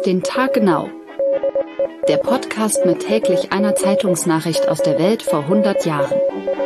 den Tag genau. Der Podcast mit täglich einer Zeitungsnachricht aus der Welt vor 100 Jahren.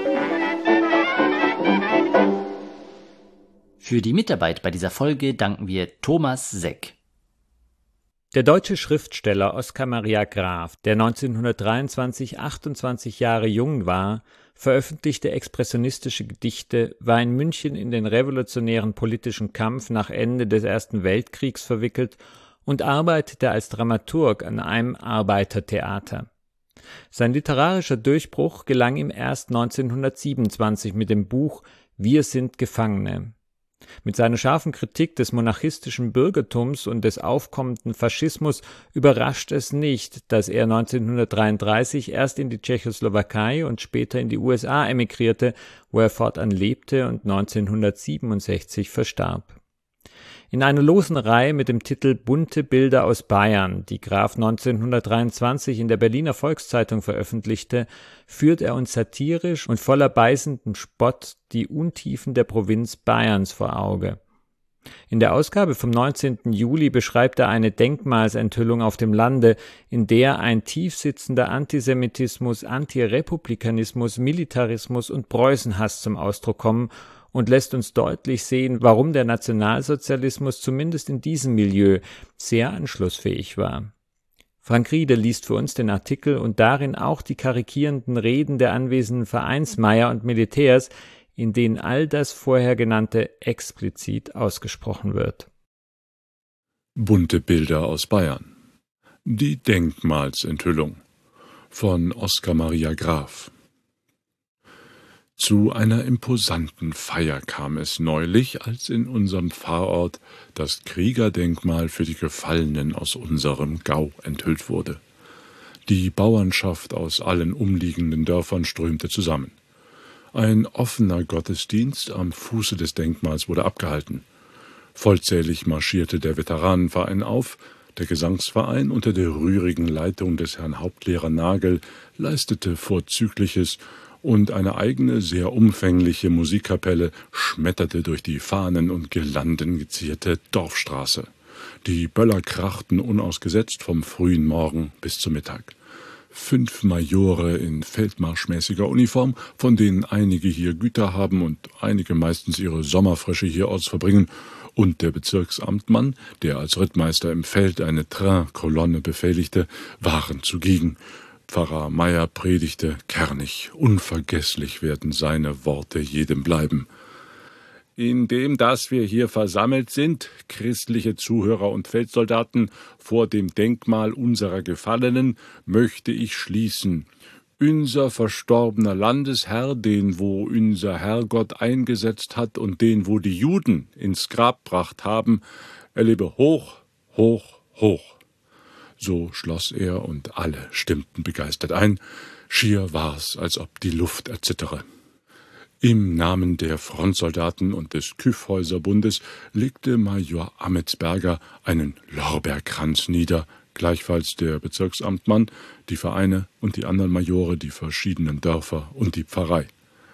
Für die Mitarbeit bei dieser Folge danken wir Thomas Seck. Der deutsche Schriftsteller Oskar Maria Graf, der 1923 28 Jahre jung war, veröffentlichte expressionistische Gedichte, war in München in den revolutionären politischen Kampf nach Ende des Ersten Weltkriegs verwickelt und arbeitete als Dramaturg an einem Arbeitertheater. Sein literarischer Durchbruch gelang ihm erst 1927 mit dem Buch »Wir sind Gefangene«. Mit seiner scharfen Kritik des monarchistischen Bürgertums und des aufkommenden Faschismus überrascht es nicht, dass er 1933 erst in die Tschechoslowakei und später in die USA emigrierte, wo er fortan lebte und 1967 verstarb. In einer losen Reihe mit dem Titel »Bunte Bilder aus Bayern«, die Graf 1923 in der Berliner Volkszeitung veröffentlichte, führt er uns satirisch und voller beißendem Spott die Untiefen der Provinz Bayerns vor Auge. In der Ausgabe vom 19. Juli beschreibt er eine Denkmalsenthüllung auf dem Lande, in der ein tiefsitzender Antisemitismus, Antirepublikanismus, Militarismus und Preußenhass zum Ausdruck kommen und lässt uns deutlich sehen, warum der Nationalsozialismus zumindest in diesem Milieu sehr anschlussfähig war. Frank Riede liest für uns den Artikel und darin auch die karikierenden Reden der anwesenden Vereinsmeier und Militärs, in denen all das vorher Genannte explizit ausgesprochen wird. Bunte Bilder aus Bayern. Die Denkmalsenthüllung von Oskar Maria Graf. Zu einer imposanten Feier kam es neulich, als in unserem Pfarrort das Kriegerdenkmal für die Gefallenen aus unserem Gau enthüllt wurde. Die Bauernschaft aus allen umliegenden Dörfern strömte zusammen. Ein offener Gottesdienst am Fuße des Denkmals wurde abgehalten. Vollzählig marschierte der Veteranenverein auf, der Gesangsverein unter der rührigen Leitung des Herrn Hauptlehrer Nagel leistete Vorzügliches, und eine eigene, sehr umfängliche Musikkapelle schmetterte durch die Fahnen und Girlanden gezierte Dorfstraße. Die Böller krachten unausgesetzt vom frühen Morgen bis zum Mittag. 5 Majore in feldmarschmäßiger Uniform, von denen einige hier Güter haben und einige meistens ihre Sommerfrische hierorts verbringen, und der Bezirksamtmann, der als Rittmeister im Feld eine Train-Kolonne befehligte, waren zugegen. Pfarrer Meier predigte kernig, unvergesslich werden seine Worte jedem bleiben. Indem dass wir hier versammelt sind, christliche Zuhörer und Feldsoldaten, vor dem Denkmal unserer Gefallenen, möchte ich schließen. Unser verstorbener Landesherr, den wo unser Herrgott eingesetzt hat und den wo die Juden ins Grab gebracht haben, er lebe hoch, hoch, hoch. So schloss er, und alle stimmten begeistert ein. Schier war's, als ob die Luft erzittere. Im Namen der Frontsoldaten und des Kyffhäuserbundes legte Major Ametsberger einen Lorbeerkranz nieder, gleichfalls der Bezirksamtmann, die Vereine und die anderen Majore, die verschiedenen Dörfer und die Pfarrei.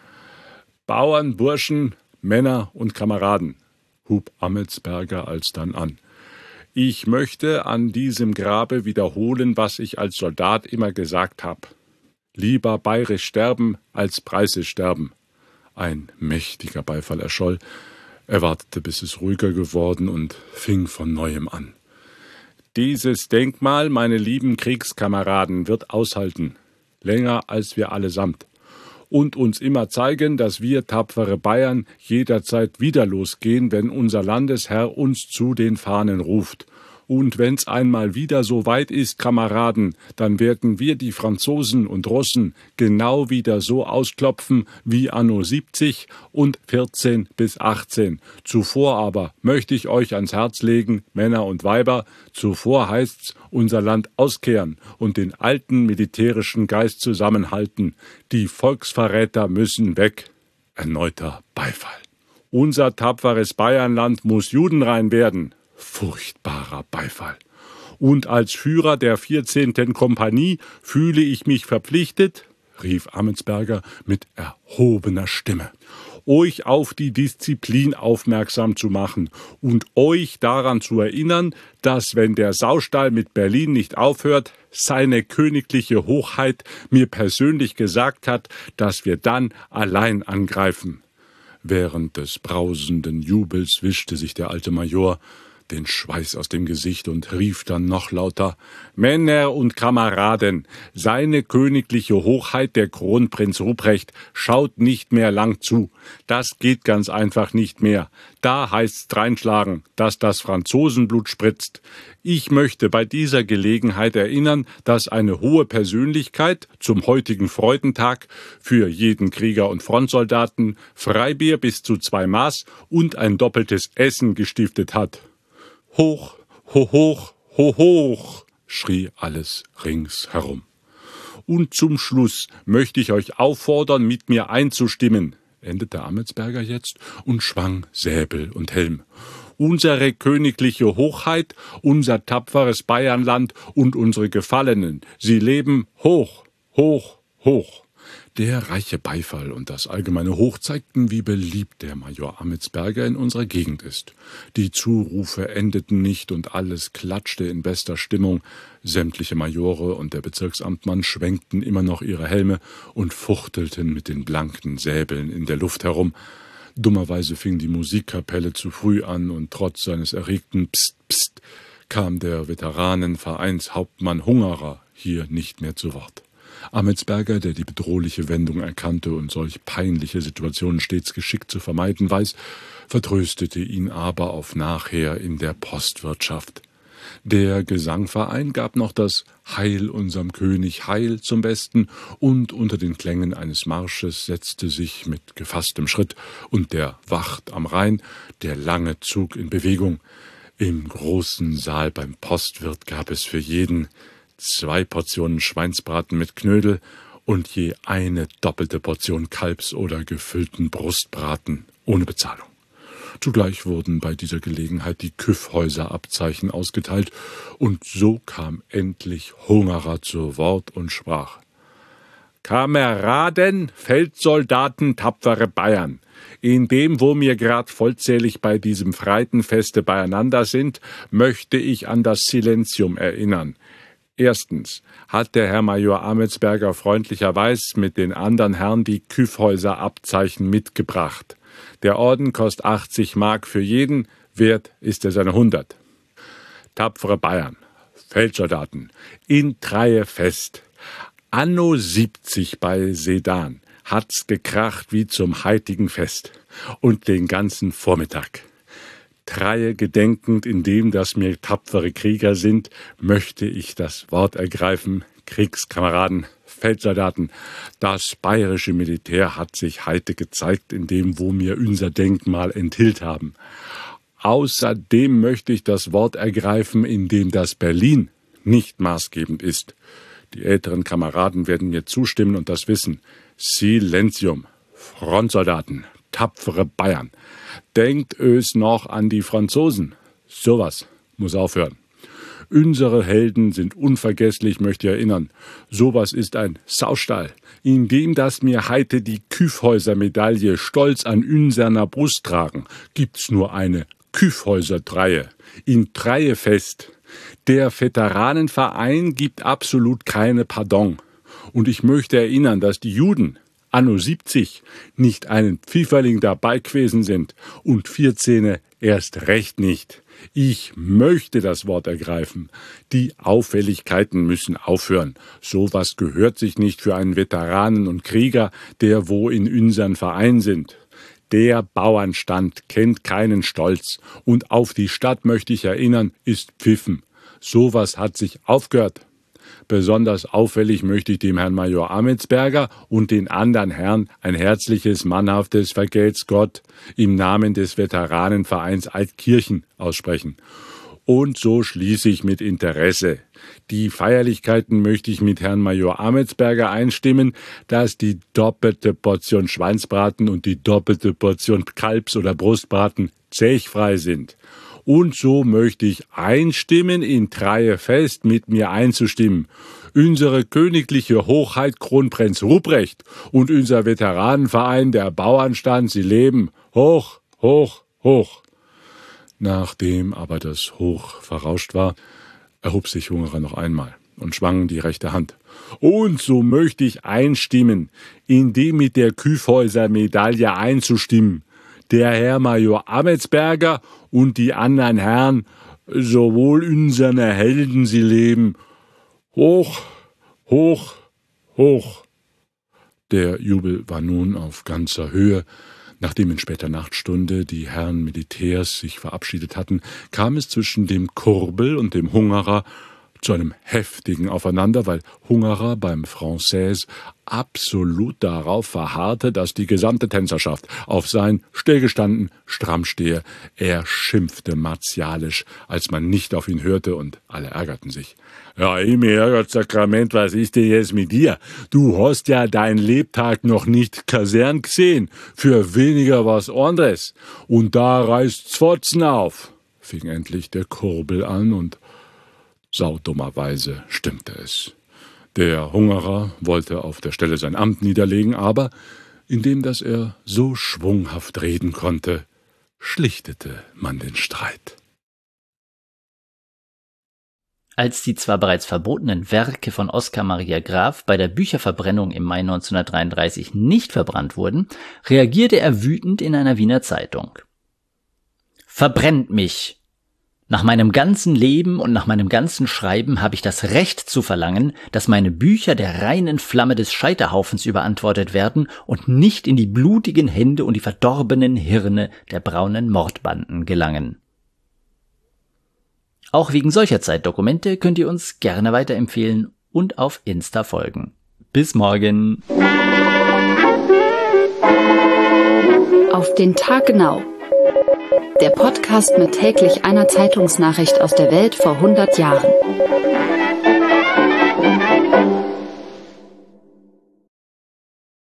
»Bauern, Burschen, Männer und Kameraden«, hub Ametsberger alsdann an. »Ich möchte an diesem Grabe wiederholen, was ich als Soldat immer gesagt habe. Lieber bayerisch sterben, als preißisch sterben.« Ein mächtiger Beifall erscholl. Er wartete, bis es ruhiger geworden, und fing von Neuem an. »Dieses Denkmal, meine lieben Kriegskameraden, wird aushalten, länger als wir allesamt, und uns immer zeigen, dass wir tapfere Bayern jederzeit wieder losgehen, wenn unser Landesherr uns zu den Fahnen ruft. Und wenn's einmal wieder so weit ist, Kameraden, dann werden wir die Franzosen und Russen genau wieder so ausklopfen wie anno 70 und 14 bis 18. Zuvor aber möchte ich euch ans Herz legen, Männer und Weiber, zuvor heißt's, unser Land auskehren und den alten militärischen Geist zusammenhalten. Die Volksverräter müssen weg.« Erneuter Beifall. »Unser tapferes Bayernland muss judenrein werden.« Furchtbarer Beifall. »Und als Führer der 14. Kompanie fühle ich mich verpflichtet«, rief Ametsberger mit erhobener Stimme, euch auf die Disziplin aufmerksam zu machen und euch daran zu erinnern, dass, wenn der Saustall mit Berlin nicht aufhört, seine königliche Hochheit mir persönlich gesagt hat, dass wir dann allein angreifen. Während des brausenden Jubels wischte sich der alte Major den Schweiß aus dem Gesicht und rief dann noch lauter: »Männer und Kameraden, seine königliche Hochheit, der Kronprinz Ruprecht, schaut nicht mehr lang zu. Das geht ganz einfach nicht mehr. Da heißt's dreinschlagen, dass das Franzosenblut spritzt. Ich möchte bei dieser Gelegenheit erinnern, dass eine hohe Persönlichkeit zum heutigen Freudentag für jeden Krieger und Frontsoldaten Freibier bis zu 2 Maß und ein doppeltes Essen gestiftet hat.« »Hoch, ho, hoch, ho, hoch«, schrie alles ringsherum. »Und zum Schluss möchte ich euch auffordern, mit mir einzustimmen«, endete Ametsberger jetzt und schwang Säbel und Helm. »Unsere königliche Hochheit, unser tapferes Bayernland und unsere Gefallenen, sie leben hoch, hoch, hoch.« Der reiche Beifall und das allgemeine Hoch zeigten, wie beliebt der Major Ametsberger in unserer Gegend ist. Die Zurufe endeten nicht und alles klatschte in bester Stimmung. Sämtliche Majore und der Bezirksamtmann schwenkten immer noch ihre Helme und fuchtelten mit den blanken Säbeln in der Luft herum. Dummerweise fing die Musikkapelle zu früh an und trotz seines erregten Psst, Psst kam der Veteranenvereinshauptmann Hungerer hier nicht mehr zu Wort. Ametsberger, der die bedrohliche Wendung erkannte und solch peinliche Situationen stets geschickt zu vermeiden weiß, vertröstete ihn aber auf nachher in der Postwirtschaft. Der Gesangverein gab noch das »Heil unserem König, Heil« zum Besten, und unter den Klängen eines Marsches setzte sich mit gefasstem Schritt und der Wacht am Rhein der lange Zug in Bewegung. Im großen Saal beim Postwirt gab es für jeden 2 Portionen Schweinsbraten mit Knödel und je eine doppelte Portion Kalbs- oder gefüllten Brustbraten ohne Bezahlung. Zugleich wurden bei dieser Gelegenheit die Kyffhäuser-Abzeichen ausgeteilt, und so kam endlich Hungerer zu Wort und sprach: »Kameraden, Feldsoldaten, tapfere Bayern! In dem, wo wir grad vollzählig bei diesem Freitenfeste beieinander sind, möchte ich an das Silentium erinnern. Erstens hat der Herr Major Ametsberger freundlicherweise mit den anderen Herren die Kyffhäuser-Abzeichen mitgebracht. Der Orden kostet 80 Mark für jeden, wert ist er seine 100. Tapfere Bayern, Feldsoldaten, in Treie fest. Anno 70 bei Sedan hat's gekracht wie zum heutigen Fest und den ganzen Vormittag. Treie gedenkend, indem dass wir tapfere Krieger sind, möchte ich das Wort ergreifen: Kriegskameraden, Feldsoldaten, das bayerische Militär hat sich heute gezeigt, indem wo wir unser Denkmal enthüllt haben. Außerdem möchte ich das Wort ergreifen, indem das Berlin nicht maßgebend ist. Die älteren Kameraden werden mir zustimmen und das wissen. Silentium, Frontsoldaten, tapfere Bayern. Denkt ös noch an die Franzosen. Sowas muss aufhören. Unsere Helden sind unvergesslich, möchte ich erinnern. Sowas ist ein Saustall, in dem das mir heite die Kyffhäuser-Medaille stolz an unserner Brust tragen, gibt's nur eine Kyffhäuser-Treie, in Treie fest. Der Veteranenverein gibt absolut keine Pardon. Und ich möchte erinnern, dass die Juden anno 70 nicht einen Pfifferling dabei gewesen sind und 14 erst recht nicht. Ich möchte das Wort ergreifen. Die Auffälligkeiten müssen aufhören. Sowas gehört sich nicht für einen Veteranen und Krieger, der wo in unseren Verein sind. Der Bauernstand kennt keinen Stolz und auf die Stadt möchte ich erinnern, ist Pfiffen. Sowas hat sich aufgehört. Besonders auffällig möchte ich dem Herrn Major Ametsberger und den anderen Herren ein herzliches, mannhaftes Vergelt's Gott im Namen des Veteranenvereins Altkirchen aussprechen. Und so schließe ich mit Interesse. Die Feierlichkeiten möchte ich mit Herrn Major Ametsberger einstimmen, dass die doppelte Portion Schweinsbraten und die doppelte Portion Kalbs- oder Brustbraten zechfrei sind. Und so möchte ich einstimmen, in Treue fest mit mir einzustimmen. Unsere königliche Hochheit Kronprinz Ruprecht und unser Veteranenverein, der Bauernstand, sie leben hoch, hoch, hoch. Nachdem aber das Hoch verrauscht war, erhob sich Hungerer noch einmal und schwang die rechte Hand. Und so möchte ich einstimmen, in die mit der Kyffhäuser Medaille einzustimmen. Der Herr Major Ametsberger und die anderen Herren, sowohl unsere Helden, sie leben hoch, hoch, hoch. Der Jubel war nun auf ganzer Höhe. Nachdem in später Nachtstunde die Herren Militärs sich verabschiedet hatten, kam es zwischen dem Kurbel und dem Hungerer zu einem heftigen Aufeinander, weil Hungerer beim Française absolut darauf verharrte, dass die gesamte Tänzerschaft auf sein stillgestanden stramm stehe. Er schimpfte martialisch, als man nicht auf ihn hörte, und alle ärgerten sich. »Ja, im Herrgottssakrament, was ist denn jetzt mit dir? Du hast ja dein Lebtag noch nicht Kasern gesehen, für weniger was anderes. Und da reißt's Fotzen auf«, fing endlich der Kurbel an, und saudummerweise stimmte es. Der Hungerer wollte auf der Stelle sein Amt niederlegen, aber indem dass er so schwunghaft reden konnte, schlichtete man den Streit. Als die zwar bereits verbotenen Werke von Oskar Maria Graf bei der Bücherverbrennung im Mai 1933 nicht verbrannt wurden, reagierte er wütend in einer Wiener Zeitung. »Verbrennt mich! Nach meinem ganzen Leben und nach meinem ganzen Schreiben habe ich das Recht zu verlangen, dass meine Bücher der reinen Flamme des Scheiterhaufens überantwortet werden und nicht in die blutigen Hände und die verdorbenen Hirne der braunen Mordbanden gelangen.« Auch wegen solcher Zeitdokumente könnt ihr uns gerne weiterempfehlen und auf Insta folgen. Bis morgen! Auf den Tag genau. Der Podcast mit täglich einer Zeitungsnachricht aus der Welt vor 100 Jahren.